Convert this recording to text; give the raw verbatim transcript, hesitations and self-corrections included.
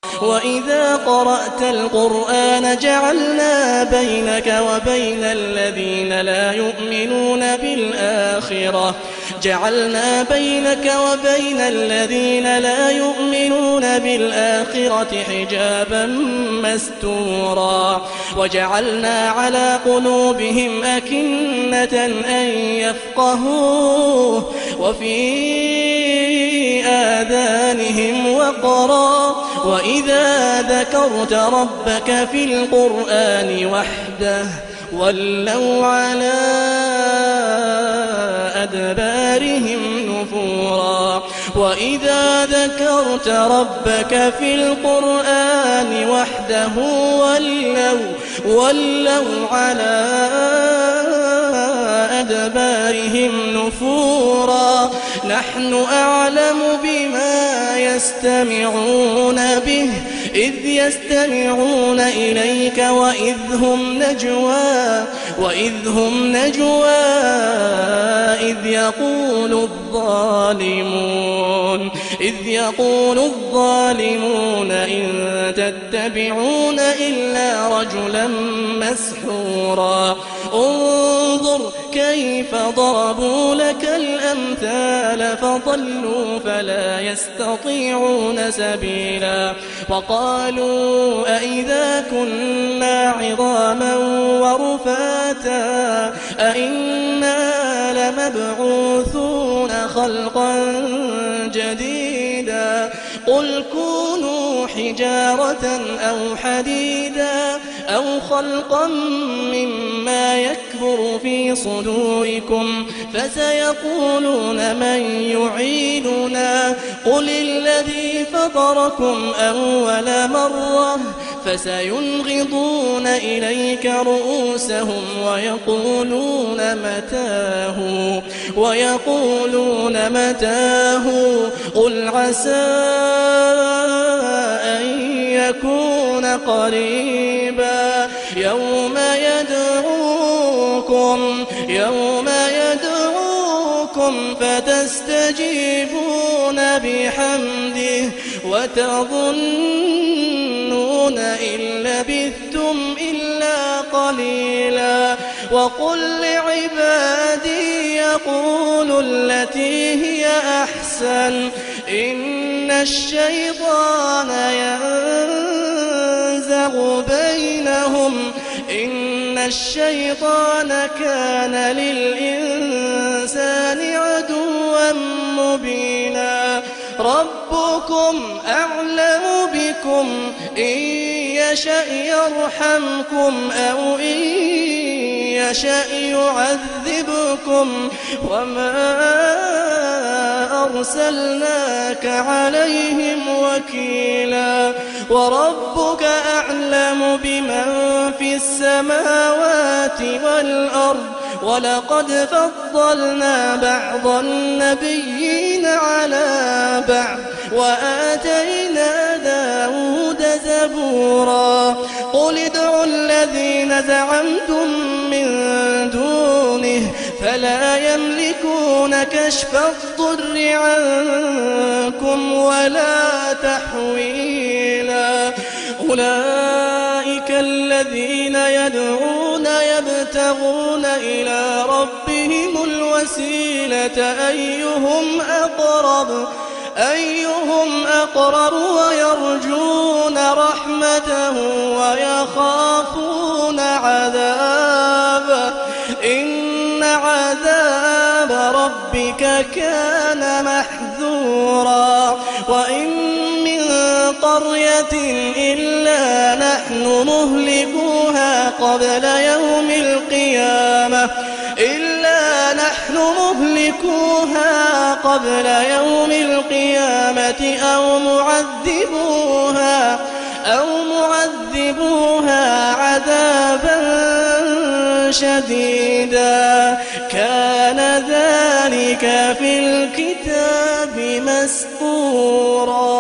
وإذا قرأت القرآن جعلنا بينك وبين الذين لا يؤمنون بالآخرة جعلنا بينك وبين الذين لا يؤمنون بالآخرة حجابا مستورا وجعلنا على قلوبهم أكنة أن يفقهوه وفي آذانهم وقرا وإذا ذكرت ربك في القرآن وحده ولوا على أدبارهم نفورا وإذا ذكرت ربك في القرآن وحده ولوا, ولوا على أدبارهم نفورا نحن أعلم بما يستمعون به إذ يستمعون إليك وإذ هم نجوى وإذ هم نجوى إذ يقول الظالمون إذ يقول الظالمون إن تتبعون إلا رجلا مسحورا انظر كيف ضربوا لك الأمثال فضلوا فلا يستطيعون سبيلا وقالوا أئذا كنا عظاما ورفاتا أئنا لمبعوثون خلقا جديدا قل كونوا حجارة أو حديدا أو خلقا مما يكبر في صدوركم فسيقولون من يعيدنا قل الذي فطركم أول مرة فسينغضون إليك رؤوسهم ويقولون متاه ويقولون متاه قل عسى أن يكون قريبا يوم يدعوكم يوم يدعوكم فتستجيبون بحمده وتظنون إن لبثتم إلا قليلا وقل لعبادي يقولوا التي هي أحسن إن الشيطان ينزغ بينهم إن الشيطان كان للإنسان عدوا مبينا ربكم أعلم بكم إن يشأ يرحمكم أو إن يشأ يعذبكم وما أرسلناك عليهم وكيلا وربك أعلم بمن في السماوات والأرض ولقد فضلنا بعض النبيين على بعض وآتينا داود زبورا قل ادعوا الذين زعمتم من دونه فلا يملكون كشف الضر عنكم ولا تحويلا أولئك الذين يدعون يبتغون إلى ربهم الوسيلة أيهم أقرب أيهم أقرب ويرجون رحمته ويخافون عذابه إن عذاب ربك كان محذورا وإن من قرية إلا نحن مهلكوها قبل يوم القيامة إلا نحن مهلكوها قبل يوم القيامة أو معذبوها أو معذبوها عذابا شديدا كان ذلك في الكتاب مسطورا.